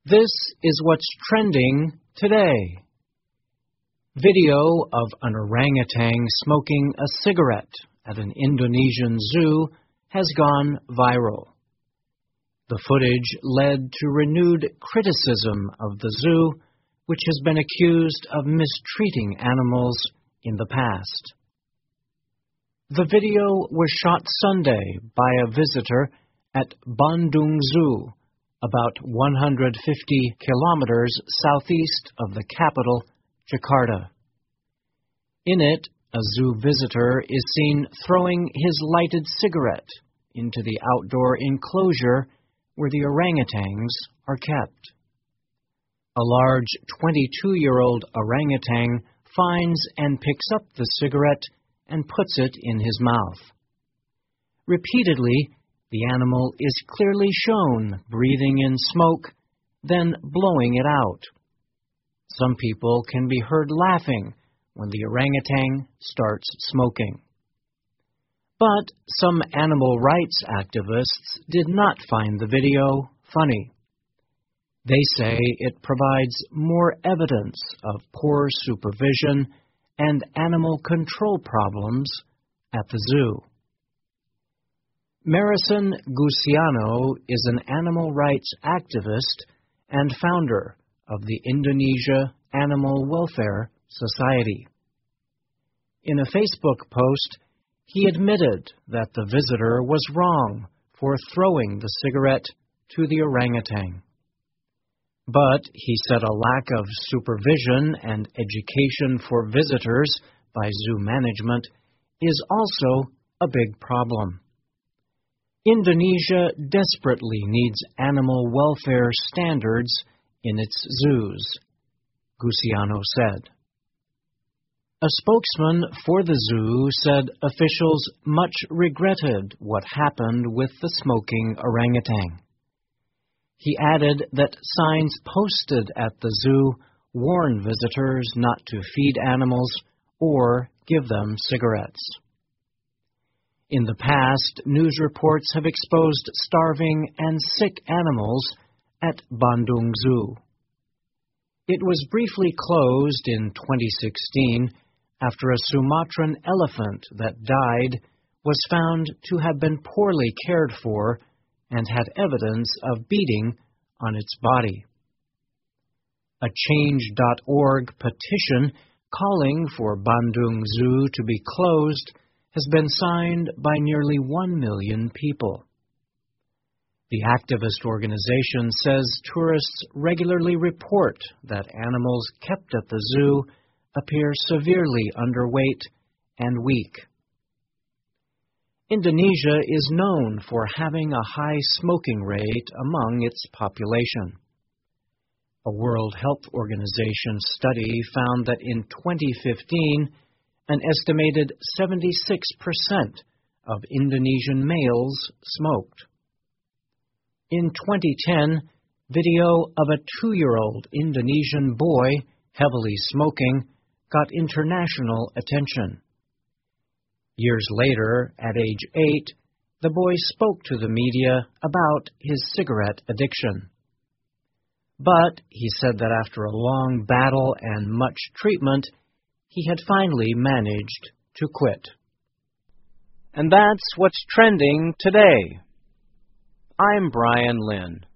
This is what's trending today. Video of an orangutan smoking a cigarette at an Indonesian zoo has gone viral. The footage led to renewed criticism of the zoo, which has been accused of mistreating animals in the past. The video was shot Sunday by a visitor at Bandung Zoo, about 150 kilometers southeast of the capital, Jakarta. In it, a zoo visitor is seen throwing his lighted cigarette into the outdoor enclosure where the orangutans are kept. A large 22-year-old orangutan finds and picks up the cigarette and puts it in his mouth. Repeatedly, the animal is clearly shown breathing in smoke, then blowing it out. Some people can be heard laughing when the orangutan starts smoking. But some animal rights activists did not find the video funny. They say it provides more evidence of poor supervision and animal control problems at the zoo. Marison Gusiano is an animal rights activist and founder of the Indonesia Animal Welfare Society. In a Facebook post, he admitted that the visitor was wrong for throwing the cigarette to the orangutan. But he said a lack of supervision and education for visitors by zoo management is also a big problem. Indonesia desperately needs animal welfare standards in its zoos, Gusiano said. A spokesman for the zoo said officials much regretted what happened with the smoking orangutan. He added that signs posted at the zoo warn visitors not to feed animals or give them cigarettes. In the past, news reports have exposed starving and sick animals at Bandung Zoo. It was briefly closed in 2016 after a Sumatran elephant that died was found to have been poorly cared for and had evidence of beating on its body. A Change.org petition calling for Bandung Zoo to be closed has been signed by nearly 1 million people. The activist organization says tourists regularly report that animals kept at the zoo appear severely underweight and weak. Indonesia is known for having a high smoking rate among its population. A World Health Organization study found that in 2015, an estimated 76% of Indonesian males smoked. In 2010, video of a 2-year-old Indonesian boy heavily smoking got international attention. Years later, at age 8, the boy spoke to the media about his cigarette addiction. But he said that after a long battle and much treatment, he had finally managed to quit. And that's what's trending today. I'm Brian Lynn.